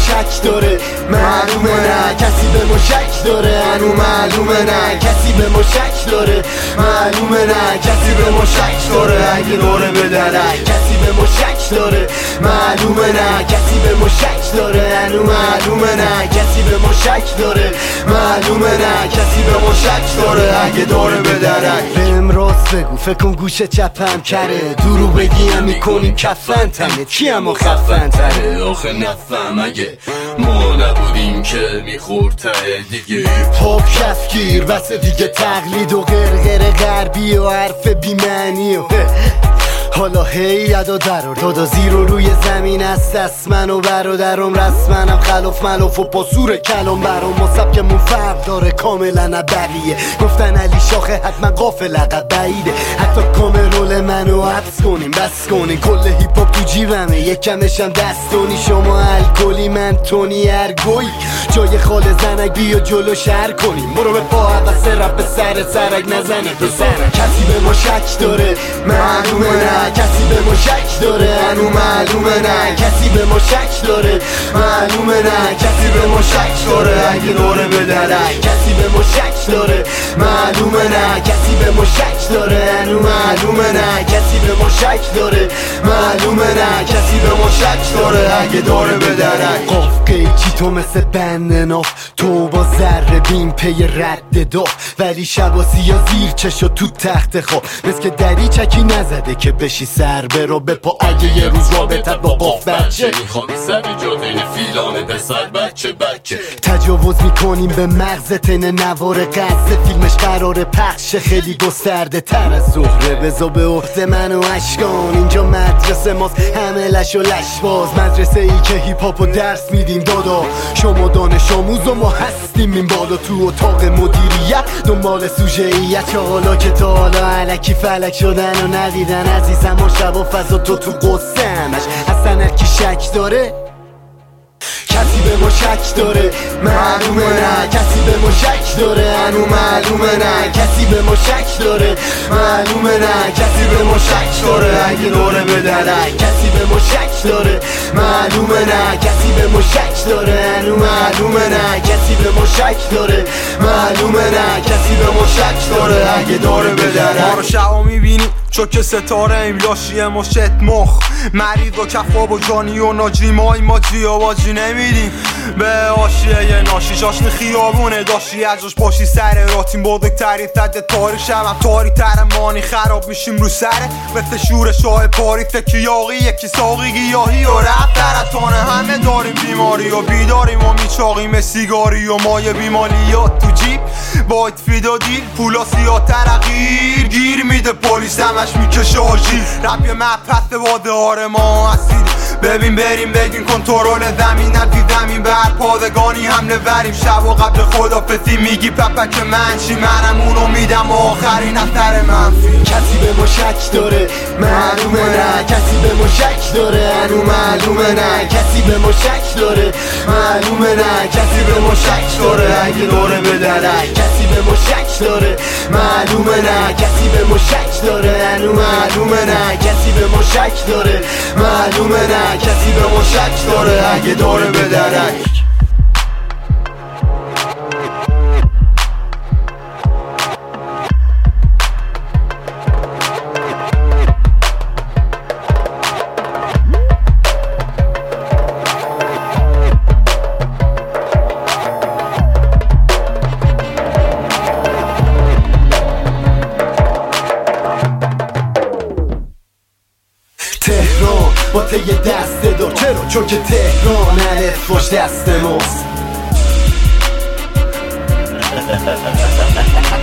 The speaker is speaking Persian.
شک داره، معلومه نه کسی به ما شک داره، هنو معلومه نه کسی به ما شک داره، معلومه نه کسی به ما شک داره، اگه دوره بدرک کسی به ما شک داره، معلومه نه کسی به ما شک داره، هنو معلومه نه کسی به ما شک داره، معلومه نه کسی به ما شک داره، اگه دوره بدرک بهم راست بگو فکر کن گوش چپم کره، درو بگیم میکنیم کفن تنه کیم و خفن تره، آخه نفهم اگه ما نبودیم که میخورد ته دیگه پاپ کفگیر بس دیگه تقلید و غرغر غربی و حرف بیمعنی و حالا هی ادا درار دادا زیر و روی زمین است دست من و برادرم رسمنم خلاف ملاف و پاسور کلام برام مصب که من فرق داره کاملا بقیه گفتن علی شاخه حتما قافل عقب بعیده حتی کامرول منو حبس کنیم بس کنیم کل هیپ هاپ تو جیبمه یکمشم دستونی شما الکلی من تونی ارگوی جای خال زنک بیا جلو شهر کنیم برو به پا عباس رب به سرک نزنه پسرک کسی به ما شک داره معلومه نه کسی به ما شک داره، هنو معلومه نه کسی به ما شک داره، معلومه نه کسی به ما شک داره، اگه دوره بدرک کسی به ما شک داره، معلومه نه کسی به ما شک داره، هنو معلومه نه کسی به ما شک داره، معلومه نه کسی به ما شک داره، اگه دوره بدرک قاف قیچی تو مثل بند ناف تو با ذره بین پی رد داف ولی شباسی یا زیر چشو تو تخت خواب مثل که دری چکی نزده که بشی سر برو بپا اگه یه روز رابطت با قاف بچه میخوام سر جادین فیلانه پسر بچه تجاوز میکنیم به مغز تن نوار قصد فیلمش قرار پخش خیلی گسترده تر از زهره بزا به عهده من و اشکان اینجا مدرسه ماست همه لش و لشباز مدرسه ای که هیپ هاپو درس میدیم دادا شما دانش آموز و ما هستیم این بالا تو اتاق مدیریت دنبال سوژه‌ایت چه حالا که تا حالا علکی فلک شدن و ندیدن عزیزم و شب و فضا تو قصه همش اصلا هرکی شک داره کسی به ما شک داره معلومه نه کسی به ما شک داره هنو معلومه نه کسی به ما شک داره معلومه نه کسی به ما شک داره اگه دوره بدرک کسی به ما شک داره معلومه نه کسی به ما شک داره هنو معلومه نه کسی به ما شک داره معلومه نه کسی به ما شک داره اگه دوره بدرک ما رو شبا میبینی چوک ستاره ایم لاشی مشت مخ مریض و کفاب و جانی و ناجی مای ما جیاباجی نمیدیم به آشیه یه ناشی جاشن خیابونه داشتی ازش پاشی سر راتیم بزرگتری صد تاری شبم تاری ترمانی خراب میشیم رو سره مثل شور شاه پاریسه که یاقی یکی ساقی گیاهی و رفت درتانه همه داریم بیماری و بیداریم و میچاقیم سیگاری و مایه بیمالیات تو جیب باید فیدا دیل پولا سیاه ترقیر گیر میده پلیس همش میکشه آجیل رب یه مبحث واده آره ما هستید ببین بریم بگین کنترل زمین از زمین بر پادگانی حمله وریم شب و قبل خدافزی میگی پپک من چی منم اونو میدم آخرین اثر منفی کسی به ما شک داره معلومه نه کسی به ما شک داره هنو معلومه نه کسی به ما شک داره معلومه نه کسی به ما شک داره اگه دوره بدرک کسی به ما شک داره معلومه نه کسی به ما شک داره هنو معلومه نه کسی به ما شک داره معلومه نه کسی به ما شک داره اگه دوره بدرک تهران با ته دست دار چرا؟ چون که تهران الف باش دست ماست